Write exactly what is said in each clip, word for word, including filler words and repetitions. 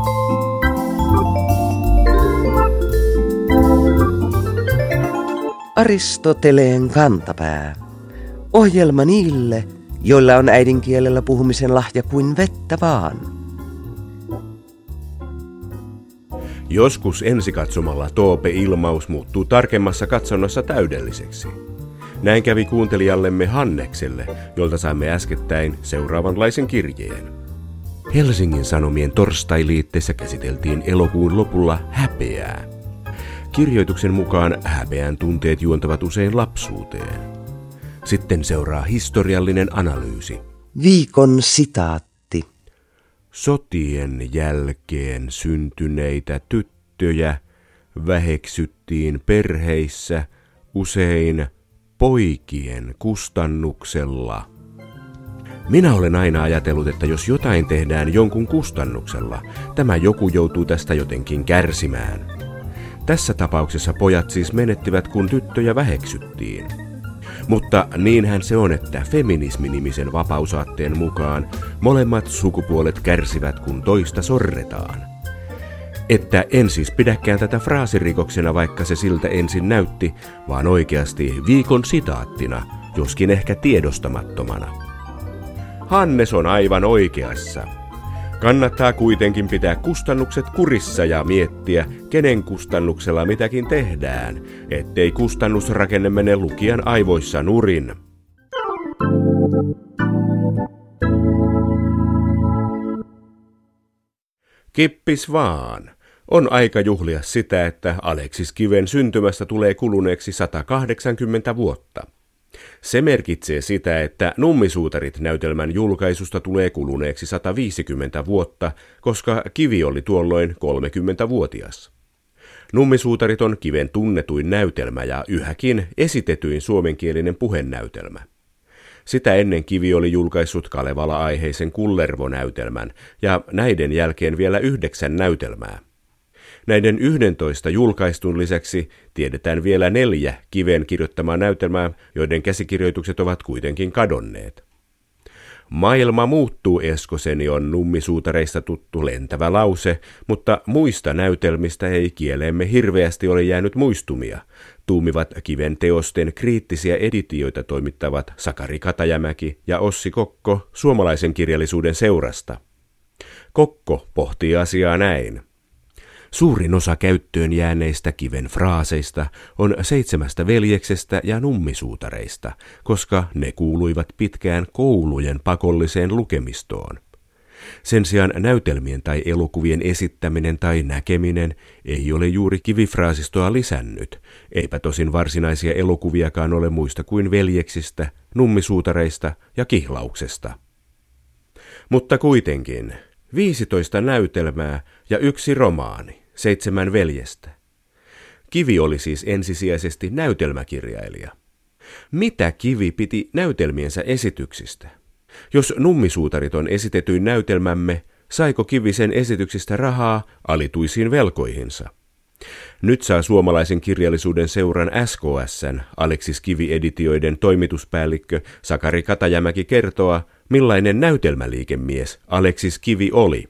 Aristoteleen kantapää. Ohjelma niille, joilla on äidinkielellä puhumisen lahja kuin vettä vaan. Joskus ensikatsomalla toope-ilmaus muuttuu tarkemmassa katsonnassa täydelliseksi. Näin kävi kuuntelijallemme Hannekselle, jolta saimme äskettäin seuraavanlaisen kirjeen. Helsingin Sanomien torstailiitteessä käsiteltiin elokuun lopulla häpeää. Kirjoituksen mukaan häpeän tunteet juontavat usein lapsuuteen. Sitten seuraa historiallinen analyysi. Viikon sitaatti. Sotien jälkeen syntyneitä tyttöjä väheksyttiin perheissä usein poikien kustannuksella. Minä olen aina ajatellut, että jos jotain tehdään jonkun kustannuksella, tämä joku joutuu tästä jotenkin kärsimään. Tässä tapauksessa pojat siis menettivät, kun tyttöjä väheksyttiin. Mutta niinhän se on, että feminismi-nimisen vapausaatteen mukaan molemmat sukupuolet kärsivät, kun toista sorretaan. Että en siis pidäkään tätä fraasirikoksena, vaikka se siltä ensin näytti, vaan oikeasti viikon sitaattina, joskin ehkä tiedostamattomana. Hannes on aivan oikeassa. Kannattaa kuitenkin pitää kustannukset kurissa ja miettiä, kenen kustannuksella mitäkin tehdään, ettei kustannusrakenne mene lukijan aivoissa nurin. Kippis vaan. On aika juhlia sitä, että Aleksis Kiven syntymästä tulee kuluneeksi sata kahdeksankymmentä vuotta. Se merkitsee sitä, että Nummisuutarit-näytelmän julkaisusta tulee kuluneeksi sata viisikymmentä vuotta, koska Kivi oli tuolloin kolmekymmentävuotias. Nummisuutarit on Kiven tunnetuin näytelmä ja yhäkin esitetyin suomenkielinen puhenäytelmä. Sitä ennen Kivi oli julkaissut Kalevala-aiheisen Kullervo-näytelmän ja näiden jälkeen vielä yhdeksän näytelmää. Näiden yhdentoista julkaistun lisäksi tiedetään vielä neljä Kiven kirjoittamaa näytelmää, joiden käsikirjoitukset ovat kuitenkin kadonneet. Maailma muuttuu Eskoseni on Nummisuutareista tuttu lentävä lause, mutta muista näytelmistä ei kieleemme hirveästi ole jäänyt muistumia, tuumivat Kiven teosten kriittisiä editioita toimittavat Sakari Katajamäki ja Ossi Kokko suomalaisen kirjallisuuden seurasta. Kokko pohtii asiaa näin. Suurin osa käyttöön jääneistä Kiven fraaseista on Seitsemästä veljeksestä ja Nummisuutareista, koska ne kuuluivat pitkään koulujen pakolliseen lukemistoon. Sen sijaan näytelmien tai elokuvien esittäminen tai näkeminen ei ole juuri kivifraasistoa lisännyt, eipä tosin varsinaisia elokuviakaan ole muista kuin veljeksistä, Nummisuutareista ja Kihlauksesta. Mutta kuitenkin viisitoista näytelmää ja yksi romaani, Seitsemän veljestä. Kivi oli siis ensisijaisesti näytelmäkirjailija. Mitä Kivi piti näytelmiensä esityksistä? Jos Nummisuutarit on esitetyin näytelmämme, saiko Kivi sen esityksistä rahaa alituisiin velkoihinsa? Nyt saa suomalaisen kirjallisuuden seuran S K S:n Aleksis Kivi-editioiden toimituspäällikkö Sakari Katajamäki kertoa, millainen näytelmäliikemies Aleksis Kivi oli.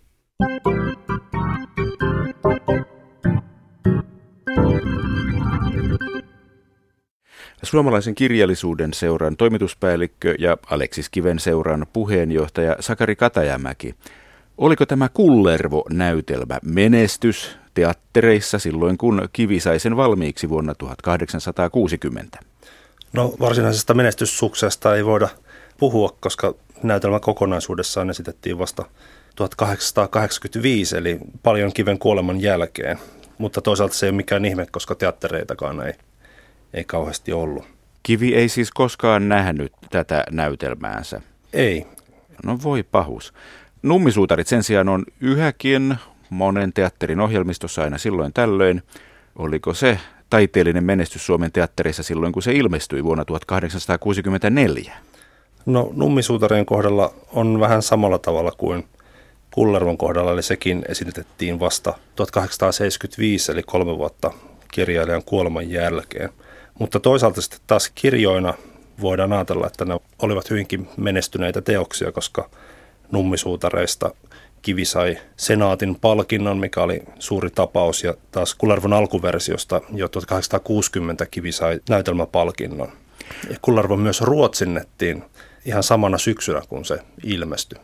Suomalaisen kirjallisuuden seuran toimituspäällikkö ja Aleksis Kiven seuran puheenjohtaja Sakari Katajamäki. Oliko tämä Kullervo-näytelmä menestys teattereissa silloin, kun Kivi sai sen valmiiksi vuonna tuhatkahdeksansataakuusikymmentä? No varsinaisesta menestyssuksesta ei voida puhua, koska näytelmä kokonaisuudessaan esitettiin vasta tuhatkahdeksansataakahdeksankymmentäviisi, eli paljon Kiven kuoleman jälkeen. Mutta toisaalta se ei ole mikään ihme, koska teattereitakaan ei, ei kauheasti ollut. Kivi ei siis koskaan nähnyt tätä näytelmäänsä? Ei. No voi pahus. Nummisuutarit sen sijaan on yhäkin monen teatterin ohjelmistossa aina silloin tällöin. Oliko se taiteellinen menestys Suomen teatterissa silloin, kun se ilmestyi vuonna tuhatkahdeksansataakuusikymmentäneljä? No Nummisuutarien kohdalla on vähän samalla tavalla kuin Kullervon kohdalla, eli sekin esitettiin vasta tuhatkahdeksansataaseitsemänkymmentäviisi, eli kolme vuotta kirjailijan kuoleman jälkeen. Mutta toisaalta sitten taas kirjoina voidaan ajatella, että ne olivat hyvinkin menestyneitä teoksia, koska Nummisuutareista Kivi sai senaatin palkinnon, mikä oli suuri tapaus, ja taas Kullervon alkuversiosta jo tuhatkahdeksansataakuusikymmentä Kivi sai näytelmäpalkinnon. Ja Kullervo myös ruotsinnettiin ihan samana syksynä, kun se ilmestyi.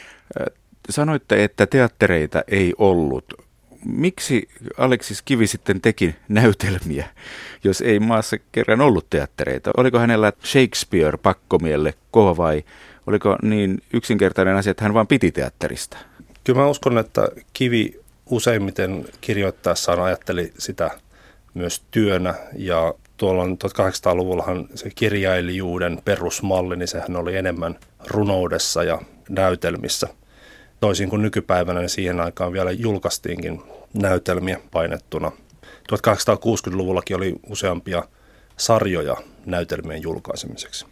Sanoitte, että teattereita ei ollut. Miksi Aleksis Kivi sitten teki näytelmiä, jos ei maassa kerran ollut teattereita? Oliko hänellä Shakespeare pakkomielle kova vai oliko niin yksinkertainen asia, että hän vaan piti teatterista? Kyllä mä uskon, että Kivi useimmiten kirjoittaessaan ajatteli sitä myös työnä, ja tuolla tuhatkahdeksansataaluvullahan se kirjailijuuden perusmalli, niin sehän oli enemmän runoudessa ja näytelmissä. Toisin kuin nykypäivänä, niin siihen aikaan vielä julkaistiinkin näytelmiä painettuna. tuhatkahdeksansataakuusikymmentäluvullakin oli useampia sarjoja näytelmien julkaisemiseksi.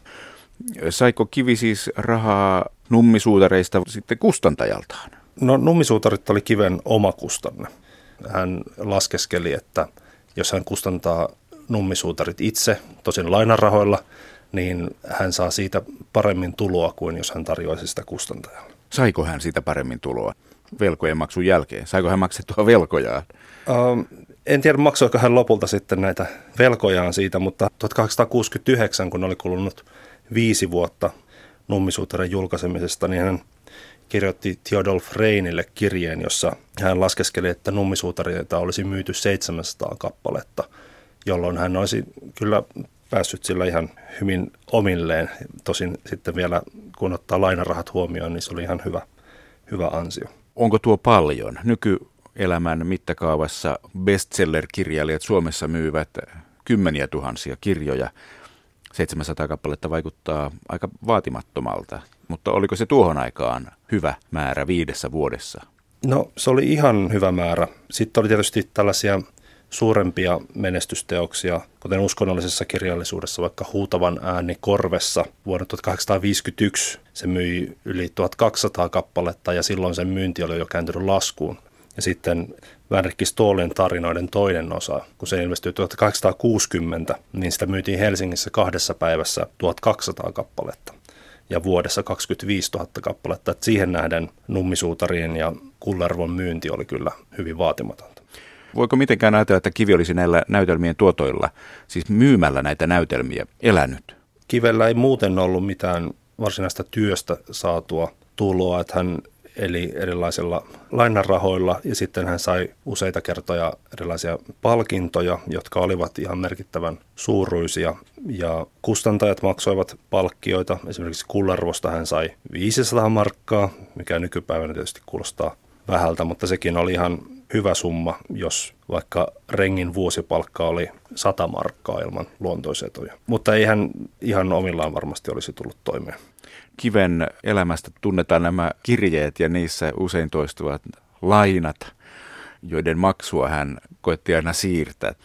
Saiko Kivi siis rahaa nummisuutareista sitten kustantajaltaan? No nummisuutarit oli Kiven oma kustanne. Hän laskeskeli, että jos hän kustantaa nummisuutarit itse, tosin lainarahoilla, niin hän saa siitä paremmin tuloa kuin jos hän tarjoaisi sitä kustantajalle. Saiko hän siitä paremmin tuloa velkojen maksun jälkeen? Saiko hän maksettua velkojaan? Uh, en tiedä, maksoiko hän lopulta sitten näitä velkojaan siitä, mutta tuhatkahdeksansataakuusikymmentäyhdeksän, kun oli kulunut viisi vuotta nummisuutarin julkaisemisesta, niin hän kirjoitti Theodolf Reinille kirjeen, jossa hän laskeskeli, että nummisuutareita olisi myyty seitsemänsataa kappaletta, jolloin hän olisi kyllä päässyt sillä ihan hyvin omilleen. Tosin sitten vielä, kun ottaa lainarahat huomioon, niin se oli ihan hyvä, hyvä ansio. Onko tuo paljon? Nykyelämän mittakaavassa bestseller-kirjailijat Suomessa myyvät kymmeniä tuhansia kirjoja. seitsemänsataa kappaletta vaikuttaa aika vaatimattomalta, mutta oliko se tuohon aikaan hyvä määrä viidessä vuodessa? No se oli ihan hyvä määrä. Sitten oli tietysti tällaisia suurempia menestysteoksia, kuten uskonnollisessa kirjallisuudessa, vaikka Huutavan ääni korvessa vuonna tuhatkahdeksansataaviisikymmentäyksi se myi yli tuhatkaksisataa kappaletta ja silloin sen myynti oli jo kääntynyt laskuun. Ja sitten Vänrikki Ståhlin tarinoiden toinen osa, kun se ilmestyi tuhatkahdeksansataakuusikymmentä, niin sitä myytiin Helsingissä kahdessa päivässä tuhatkaksisataa kappaletta ja vuodessa kaksikymmentäviisituhatta kappaletta. Et siihen nähden nummisuutarien ja Kullervon myynti oli kyllä hyvin vaatimatonta. Voiko mitenkään ajatella, että Kivi olisi näillä näytelmien tuotoilla, siis myymällä näitä näytelmiä, elänyt? Kivellä ei muuten ollut mitään varsinaista työstä saatua tuloa, että hän eli erilaisilla lainarahoilla ja sitten hän sai useita kertoja erilaisia palkintoja, jotka olivat ihan merkittävän suuruisia ja kustantajat maksoivat palkkioita. Esimerkiksi Kullervosta hän sai viisisataa markkaa, mikä nykypäivänä tietysti kuulostaa vähältä, mutta sekin oli ihan hyvä summa, jos vaikka rengin vuosipalkka oli sata markkaa ilman luontoisetoja. Mutta ei hän ihan omillaan varmasti olisi tullut toimeen. Kiven elämästä tunnetaan nämä kirjeet ja niissä usein toistuvat lainat, joiden maksua hän koetti aina siirtää.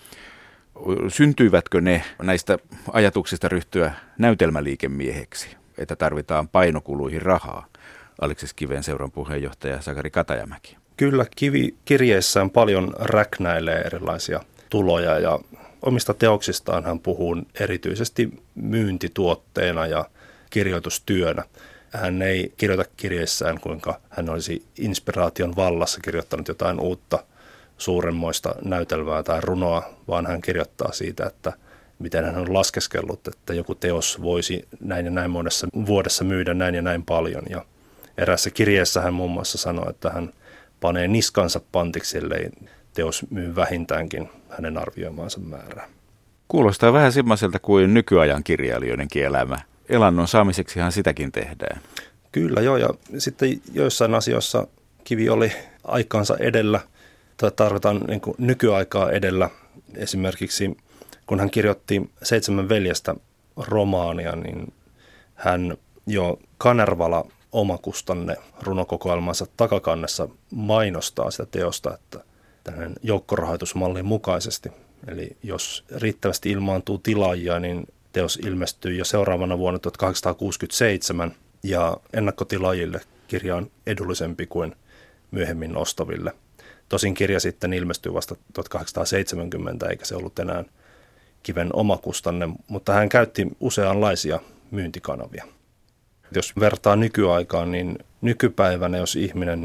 Syntyivätkö ne näistä ajatuksista ryhtyä näytelmäliikemieheksi, että tarvitaan painokuluihin rahaa? Aleksis Kiven seuran puheenjohtaja Sakari Katajamäki. Kyllä Kivi kirjeissään paljon räknäilee erilaisia tuloja ja omista teoksistaan hän puhuu erityisesti myyntituotteena ja kirjoitustyönä. Hän ei kirjoita kirjeissään, kuinka hän olisi inspiraation vallassa kirjoittanut jotain uutta suuremmoista näytelmää tai runoa, vaan hän kirjoittaa siitä, että miten hän on laskeskellut, että joku teos voisi näin ja näin monessa vuodessa myydä näin ja näin paljon. Ja eräässä kirjeessä hän muun muassa sanoi, että hän panee niskansa pantiksi, ellei teos myy vähintäänkin hänen arvioimaansa määrää. Kuulostaa vähän sellaiselta kuin nykyajan kirjailijoidenkin elämä. Elannon saamiseksihan sitäkin tehdään. Kyllä joo, ja sitten joissain asioissa Kivi oli aikaansa edellä, tai tarvitaan niin kuin nykyaikaa edellä. Esimerkiksi kun hän kirjoitti Seitsemän veljestä romaania, niin hän jo Kanervala omakustanne runokokoelmansa takakannessa mainostaa sitä teosta, että tämmöinen joukkorahoitusmallin mukaisesti. Eli jos riittävästi ilmaantuu tilaajia, niin teos ilmestyy jo seuraavana vuonna tuhatkahdeksansataakuusikymmentäseitsemän ja ennakkotilaajille kirja on edullisempi kuin myöhemmin ostaville. Tosin kirja sitten ilmestyi vasta tuhatkahdeksansataaseitsemänkymmentä eikä se ollut enää Kiven omakustanne, mutta hän käytti useanlaisia myyntikanavia. Jos vertaa nykyaikaan, niin nykypäivänä, jos ihminen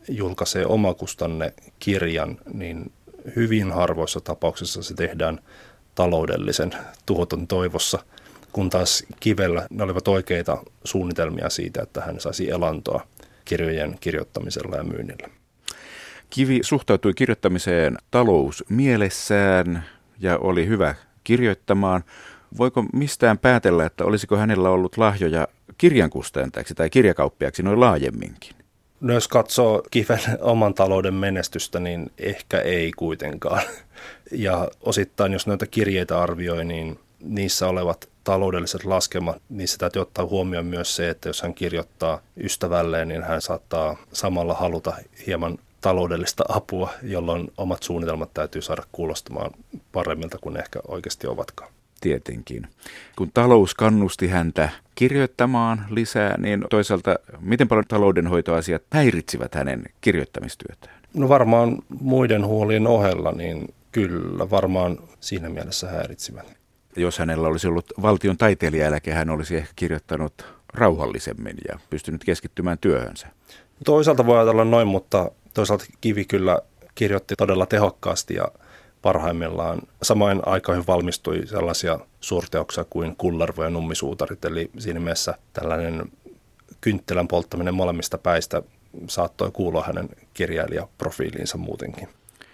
julkaisee omakustanne kirjan, niin hyvin harvoissa tapauksissa se tehdään taloudellisen tuoton toivossa, kun taas Kivellä ne olivat oikeita suunnitelmia siitä, että hän saisi elantoa kirjojen kirjoittamisella ja myynnillä. Kivi suhtautui kirjoittamiseen talousmielessään ja oli hyvä kirjoittamaan. Voiko mistään päätellä, että olisiko hänellä ollut lahjoja kirjankustantajaksi tai kirjakauppiaksi noin laajemminkin? No jos katsoo Kiven oman talouden menestystä, niin ehkä ei kuitenkaan. Ja osittain, jos noita kirjeitä arvioi, niin niissä olevat taloudelliset laskelmat, niissä täytyy ottaa huomioon myös se, että jos hän kirjoittaa ystävälleen, niin hän saattaa samalla haluta hieman taloudellista apua, jolloin omat suunnitelmat täytyy saada kuulostamaan paremmilta kuin ehkä oikeasti ovatkaan. Tietenkin. Kun talous kannusti häntä kirjoittamaan lisää, niin toisaalta miten paljon taloudenhoitoasiat häiritsivät hänen kirjoittamistyötään? No varmaan muiden huolien ohella, niin kyllä varmaan siinä mielessä häiritsivät. Jos hänellä olisi ollut valtion taiteilijaeläke, hän olisi ehkä kirjoittanut rauhallisemmin ja pystynyt keskittymään työhönsä. Toisaalta voi ajatella noin, mutta toisaalta Kivi kyllä kirjoitti todella tehokkaasti ja parhaimmillaan samoin aikoihin valmistui sellaisia suurteoksia kuin Kullervo ja Nummisuutarit, eli siinä mielessä tällainen kynttilän polttaminen molemmista päistä saattoi kuulua hänen kirjailijaprofiiliinsa muutenkin.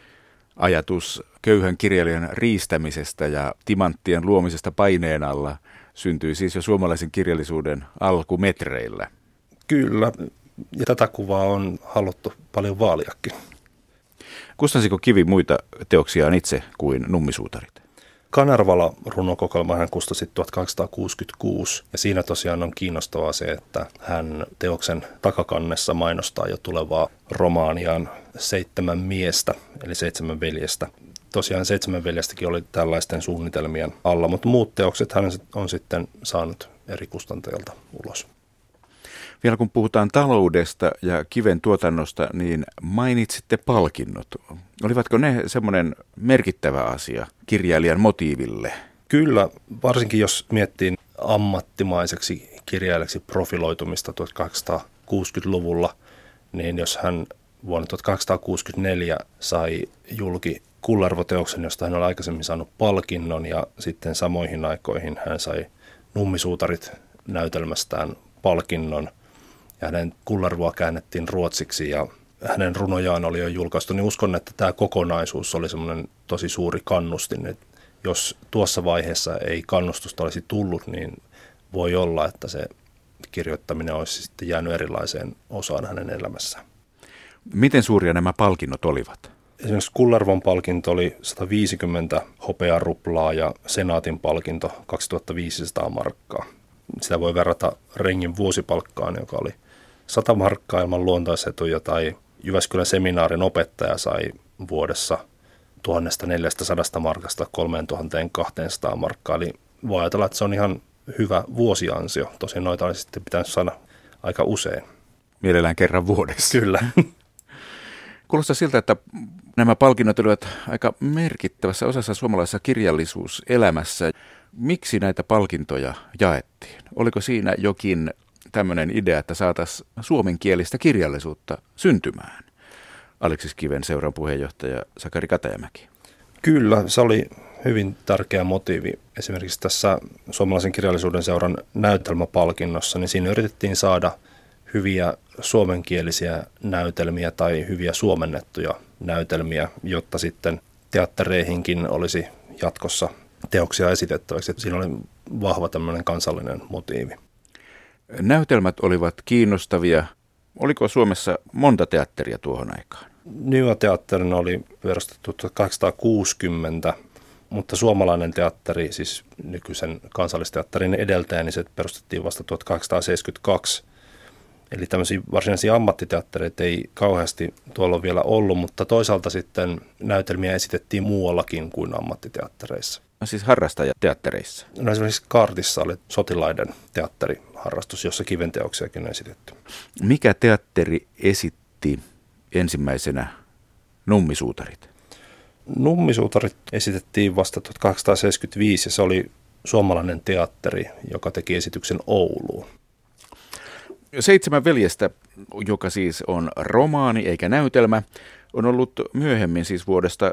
Ajatus köyhän kirjailijan riistämisestä ja timanttien luomisesta paineen alla syntyi siis jo suomalaisen kirjallisuuden alkumetreillä. Kyllä, ja tätä kuvaa on haluttu paljon vaaliakin. Kustansiko Kivi muita teoksiaan itse kuin Nummisuutarit? Kanervala runokokoelma hän kustasi tuhatkahdeksansataakuusikymmentäkuusi ja siinä tosiaan on kiinnostavaa se, että hän teoksen takakannessa mainostaa jo tulevaa romaaniaan Seitsemän miestä, eli Seitsemän veljestä. Tosiaan Seitsemän veljestäkin oli tällaisten suunnitelmien alla, mutta muut teokset hän on sitten saanut eri kustantajilta ulos. Vielä kun puhutaan taloudesta ja Kiven tuotannosta, niin mainitsitte palkinnot. Olivatko ne semmoinen merkittävä asia kirjailijan motiiville? Kyllä, varsinkin jos miettii ammattimaiseksi kirjailijaksi profiloitumista tuhatkahdeksansataakuusikymmentäluvulla, niin jos hän vuonna tuhatkahdeksansataakuusikymmentäneljä sai julki Kullervo-teoksen, josta hän oli aikaisemmin saanut palkinnon, ja sitten samoihin aikoihin hän sai Nummisuutarit näytelmästään palkinnon, ja hänen Kullervoa käännettiin ruotsiksi ja hänen runojaan oli jo julkaistu, niin uskon, että tämä kokonaisuus oli semmoinen tosi suuri kannustin. Että jos tuossa vaiheessa ei kannustusta olisi tullut, niin voi olla, että se kirjoittaminen olisi sitten jäänyt erilaiseen osaan hänen elämässään. Miten suuria nämä palkinnot olivat? Esimerkiksi Kullervon palkinto oli sata viisikymmentä hopearuplaa ja Senaatin palkinto kaksituhattaviisisataa markkaa. Sitä voi verrata Rengin vuosipalkkaan, joka oli sata markkaa ilman luontaisetuja, tai Jyväskylän seminaarin opettaja sai vuodessa tuhatneljäsataa markasta kolmetuhattakaksisataa markkaa. Eli voi ajatella, että se on ihan hyvä vuosiansio. Tosin noita olisi sitten pitänyt saada aika usein. Mielellään kerran vuodessa. Kyllä. Kuulostaa siltä, että nämä palkinnot olivat aika merkittävässä osassa suomalaisessa kirjallisuuselämässä. Miksi näitä palkintoja jaettiin? Oliko siinä jokin tämmöinen idea, että saataisiin suomenkielistä kirjallisuutta syntymään? Aleksis Kiven seuran puheenjohtaja Sakari Katajamäki. Kyllä, se oli hyvin tärkeä motiivi. Esimerkiksi tässä suomalaisen kirjallisuuden seuran näytelmäpalkinnossa, niin siinä yritettiin saada hyviä suomenkielisiä näytelmiä tai hyviä suomennettuja näytelmiä, jotta sitten teattereihinkin olisi jatkossa teoksia esitettäväksi. Siinä oli vahva tämmöinen kansallinen motiivi. Näytelmät olivat kiinnostavia. Oliko Suomessa monta teatteria tuohon aikaan? Nyö-teatterin oli perustettu tuhatkahdeksansataakuusikymmentä, mutta suomalainen teatteri, siis nykyisen kansallisteatterin edeltäjä, niin se perustettiin vasta tuhatkahdeksansataaseitsemänkymmentäkaksi. Eli tämmöisiä varsinaisia ammattiteattereita ei kauheasti tuolla vielä ollut, mutta toisaalta sitten näytelmiä esitettiin muuallakin kuin ammattiteattereissa. No siis harrastajateattereissa? No esimerkiksi Kaartissa oli sotilaiden teatteriharrastus, jossa Kiven teoksiakin on esitetty. Mikä teatteri esitti ensimmäisenä Nummisuutarit? Nummisuutarit esitettiin vasta tuhatkahdeksansataaseitsemänkymmentäviisi ja se oli suomalainen teatteri, joka teki esityksen Ouluun. Seitsemän veljestä, joka siis on romaani eikä näytelmä, on ollut myöhemmin siis vuodesta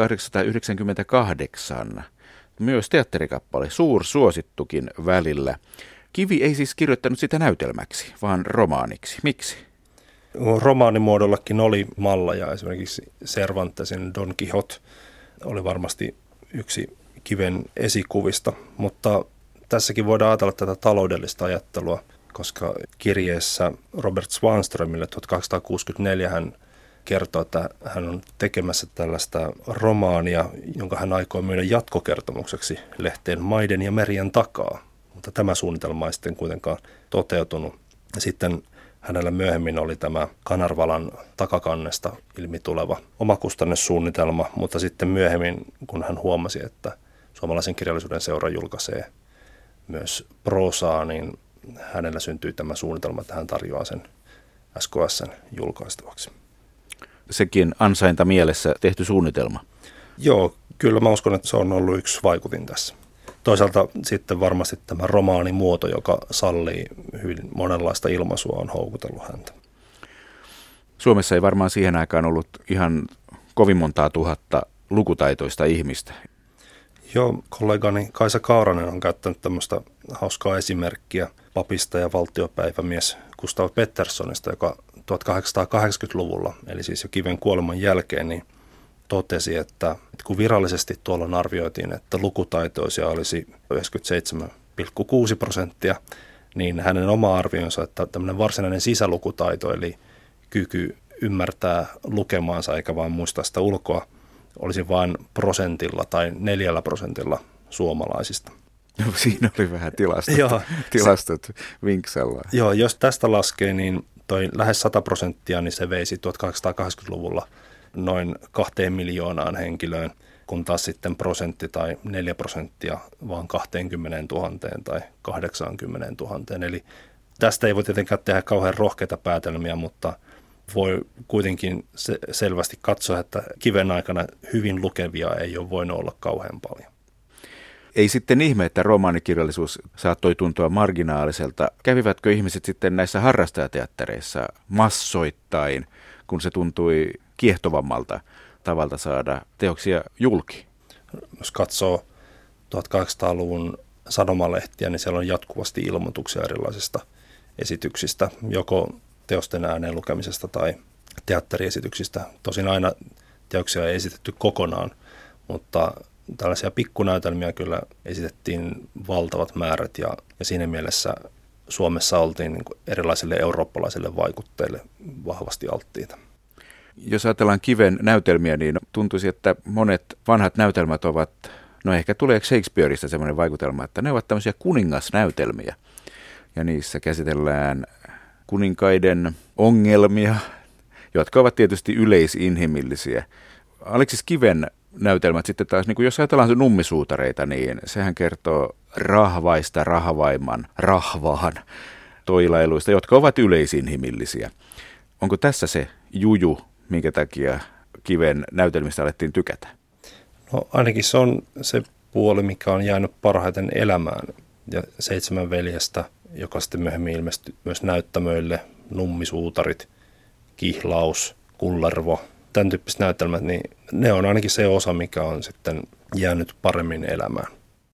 tuhatkahdeksansataayhdeksänkymmentäkahdeksan myös teatterikappale, suursuosittukin välillä. Kivi ei siis kirjoittanut sitä näytelmäksi, vaan romaaniksi. Miksi? Romaanimuodollakin oli malleja, esimerkiksi Cervantesin Don Quixote oli varmasti yksi Kiven esikuvista, mutta tässäkin voidaan ajatella tätä taloudellista ajattelua, koska kirjeessä Robert Swanströmille tuhatkahdeksansataakuusikymmentäneljä hän kertoo, että hän on tekemässä tällaista romaania, jonka hän aikoo myydä jatkokertomukseksi lehteen Maiden ja merien takaa, mutta tämä suunnitelma ei sitten kuitenkaan toteutunut. Sitten hänellä myöhemmin oli tämä Kanarvalan takakannesta ilmi tuleva omakustannesuunnitelma, mutta sitten myöhemmin, kun hän huomasi, että Suomalaisen kirjallisuuden seura julkaisee myös proosaa, niin hänellä syntyi tämä suunnitelma, että hän tarjoaa sen S K S:n julkaistavaksi. Sekin ansainta mielessä tehty suunnitelma. Joo, kyllä mä uskon, että se on ollut yksi vaikutin tässä. Toisaalta sitten varmasti tämä romaanimuoto, joka sallii hyvin monenlaista ilmaisua, on houkutellut häntä. Suomessa ei varmaan siihen aikaan ollut ihan kovin montaa tuhatta lukutaitoista ihmistä. Joo, kollegani Kaisa Kaaranen on käyttänyt tämmöistä hauskaa esimerkkiä papista ja valtiopäivämies Gustav Petterssonista, joka tuhatkahdeksansataakahdeksankymmentäluvulla, eli siis jo Kiven kuoleman jälkeen, niin totesi, että kun virallisesti tuolloin arvioitiin, että lukutaitoisia olisi yhdeksänkymmentäseitsemän pilkku kuusi prosenttia, niin hänen oma arvionsa, että tämmöinen varsinainen sisälukutaito, eli kyky ymmärtää lukemaansa eikä vaan muistaa sitä ulkoa, olisi vain prosentilla tai neljällä prosentilla suomalaisista. No, siinä oli vähän tilastot, Joo, tilastot vinksalla. Joo, jos tästä laskee, niin toi lähes sata prosenttia, niin se veisi tuhatkahdeksansataakahdeksankymmentäluvulla noin kahteen miljoonaan henkilöön, kun taas sitten prosentti tai neljä prosenttia vaan kaksikymmentätuhatta tai kahdeksankymmentätuhatta. Eli tästä ei voi tietenkään tehdä kauhean rohkeita päätelmiä, mutta voi kuitenkin se selvästi katsoa, että Kiven aikana hyvin lukevia ei ole voinut olla kauhean paljon. Ei sitten ihme, että romaanikirjallisuus saattoi tuntua marginaaliselta. Kävivätkö ihmiset sitten näissä harrastajateattereissa massoittain, kun se tuntui kiehtovammalta tavalta saada teoksia julki? Jos katsoo tuhatkahdeksansataaluvun sanomalehtiä, niin siellä on jatkuvasti ilmoituksia erilaisista esityksistä, joko teosten ääneen lukemisesta tai teatteriesityksistä. Tosin aina teoksia ei esitetty kokonaan, mutta tällaisia pikkunäytelmiä kyllä esitettiin valtavat määrät ja, ja siinä mielessä Suomessa oltiin niin kuin erilaisille eurooppalaisille vaikutteille vahvasti alttiita. Jos ajatellaan Kiven näytelmiä, niin tuntuisi, että monet vanhat näytelmät ovat, no ehkä tulee Shakespeareista sellainen vaikutelma, että ne ovat tämmöisiä kuningasnäytelmiä ja niissä käsitellään kuninkaiden ongelmia, jotka ovat tietysti yleisinhimillisiä. Aleksis Kiven näytelmät sitten taas, niin kuin jos ajatellaan nummisuutareita, niin sehän kertoo rahvaista rahvaimman rahvaan toilailuista, jotka ovat yleisinhimillisiä. Onko tässä se juju, minkä takia Kiven näytelmistä alettiin tykätä? No ainakin se on se puoli, mikä on jäänyt parhaiten elämään. Ja Seitsemän veljestä, joka sitten myöhemmin ilmestyi myös näyttämöille, nummisuutarit, Kihlaus, Kullervo, tämän tyyppiset näytelmät, niin ne on ainakin se osa, mikä on sitten jäänyt paremmin elämään.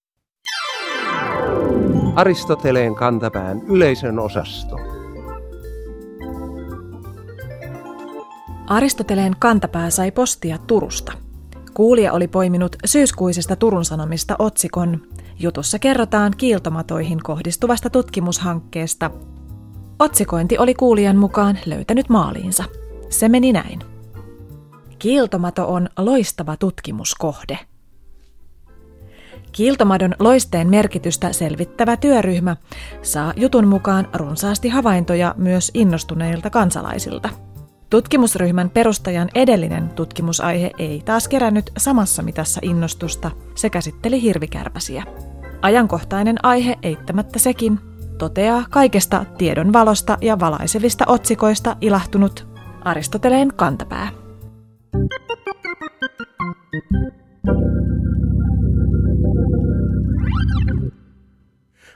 Aristoteleen kantapään yleisön osasto. Aristoteleen kantapää sai postia Turusta. Kuulija oli poiminut syyskuisesta Turun Sanomista otsikon. Jutussa kerrotaan kiiltomatoihin kohdistuvasta tutkimushankkeesta. Otsikointi oli kuulijan mukaan löytänyt maaliinsa. Se meni näin. Kiiltomato on loistava tutkimuskohde. Kiiltomadon loisteen merkitystä selvittävä työryhmä saa jutun mukaan runsaasti havaintoja myös innostuneilta kansalaisilta. Tutkimusryhmän perustajan edellinen tutkimusaihe ei taas kerännyt samassa mitassa innostusta, se käsitteli hirvikärpäsiä. Ajankohtainen aihe eittämättä sekin, toteaa kaikesta tiedon valosta ja valaisevista otsikoista ilahtunut Aristoteleen kantapää.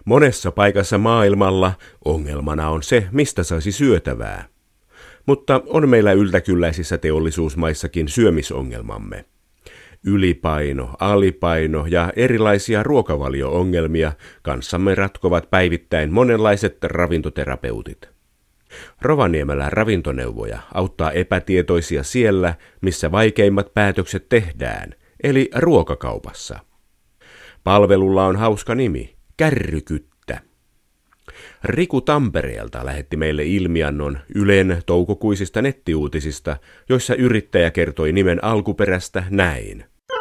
Monessa paikassa maailmalla ongelmana on se, mistä saisi syötävää. Mutta on meillä yltäkylläisissä teollisuusmaissakin syömisongelmamme. Ylipaino, alipaino ja erilaisia ruokavalio-ongelmia kanssamme ratkovat päivittäin monenlaiset ravintoterapeutit. Rovaniemellä ravintoneuvoja auttaa epätietoisia siellä, missä vaikeimmat päätökset tehdään, eli ruokakaupassa. Palvelulla on hauska nimi, Kärrykyttä. Riku Tampereelta lähetti meille ilmiannon Ylen toukokuisista nettiuutisista, joissa yrittäjä kertoi nimen alkuperästä näin.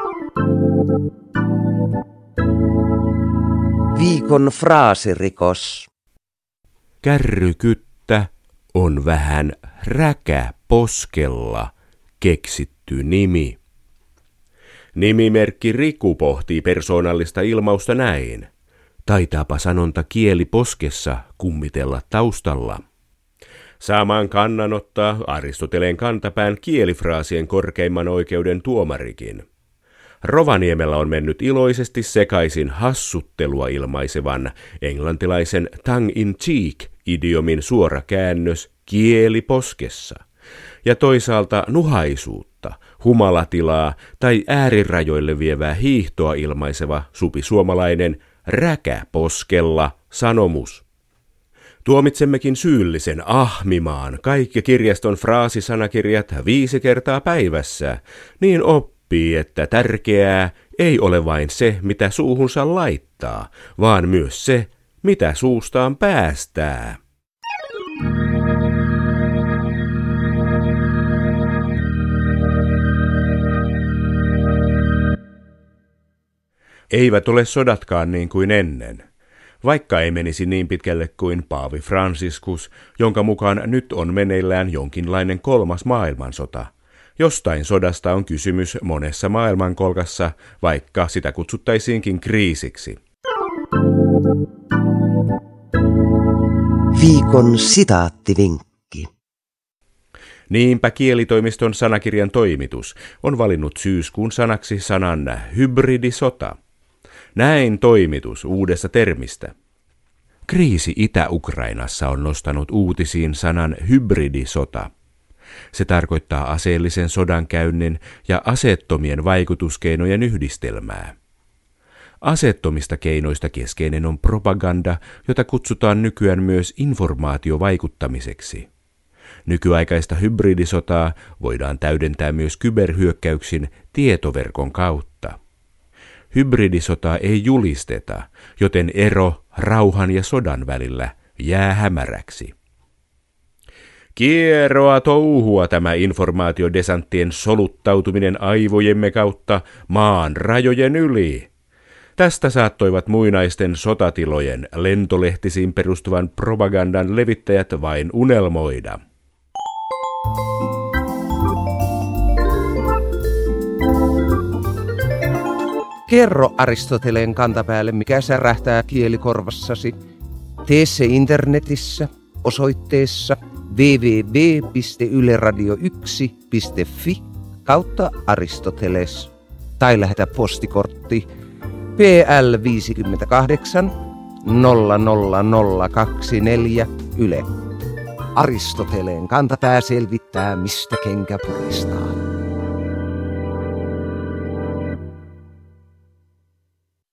Viikon fraasirikos. Kärrykyttä on vähän räkäposkella keksitty nimi. Nimimerkki Riku pohtii persoonallista ilmausta näin. Taitaapa sanonta kieli poskessa kummitella taustalla. Saman kannan ottaa Aristoteleen kantapään kielifraasien korkeimman oikeuden tuomarikin. Rovaniemellä on mennyt iloisesti sekaisin hassuttelua ilmaisevan englantilaisen tongue-in-cheek-idiomin suora käännös kieli poskessa ja toisaalta nuhaisuutta, humalatilaa tai äärirajoille vievää hiihtoa ilmaiseva supisuomalainen räkäposkella sanomus. Tuomitsemmekin syyllisen ahmimaan kaikki kirjaston fraasisanakirjat viisi kertaa päivässä, niin oppii, että tärkeää ei ole vain se, mitä suuhunsa laittaa, vaan myös se, mitä suustaan päästää. Eivät ole sodatkaan niin kuin ennen, vaikka ei menisi niin pitkälle kuin Paavi Franciscus, jonka mukaan nyt on meneillään jonkinlainen kolmas maailmansota. Jostain sodasta on kysymys monessa maailmankolkassa, vaikka sitä kutsuttaisiinkin kriisiksi. Viikon sitaattivinkki. Niinpä kielitoimiston sanakirjan toimitus on valinnut syyskuun sanaksi sanan hybridisota. Näin toimitus uudesta termistä. Kriisi Itä-Ukrainassa on nostanut uutisiin sanan hybridisota. Se tarkoittaa aseellisen sodankäynnin ja aseettomien vaikutuskeinojen yhdistelmää. Aseettomista keinoista keskeinen on propaganda, jota kutsutaan nykyään myös informaatiovaikuttamiseksi. Nykyaikaista hybridisotaa voidaan täydentää myös kyberhyökkäyksin tietoverkon kautta. Hybridisotaa ei julisteta, joten ero rauhan ja sodan välillä jää hämäräksi. Kieroa touhua tämä informaatiodesanttien soluttautuminen aivojemme kautta maan rajojen yli. Tästä saattoivat muinaisten sotatilojen lentolehtisiin perustuvan propagandan levittäjät vain unelmoida. Kerro Aristoteleen kantapäälle, mikä särähtää kielikorvassasi. Tee se internetissä osoitteessa double-u double-u double-u piste yle radio yksi piste fi kautta Aristoteles tai lähetä postikortti P L viisikymmentäkahdeksan nolla nolla nolla kaksikymmentäneljä Yle. Aristoteleen kantapää selvittää, mistä kenkä puristaa.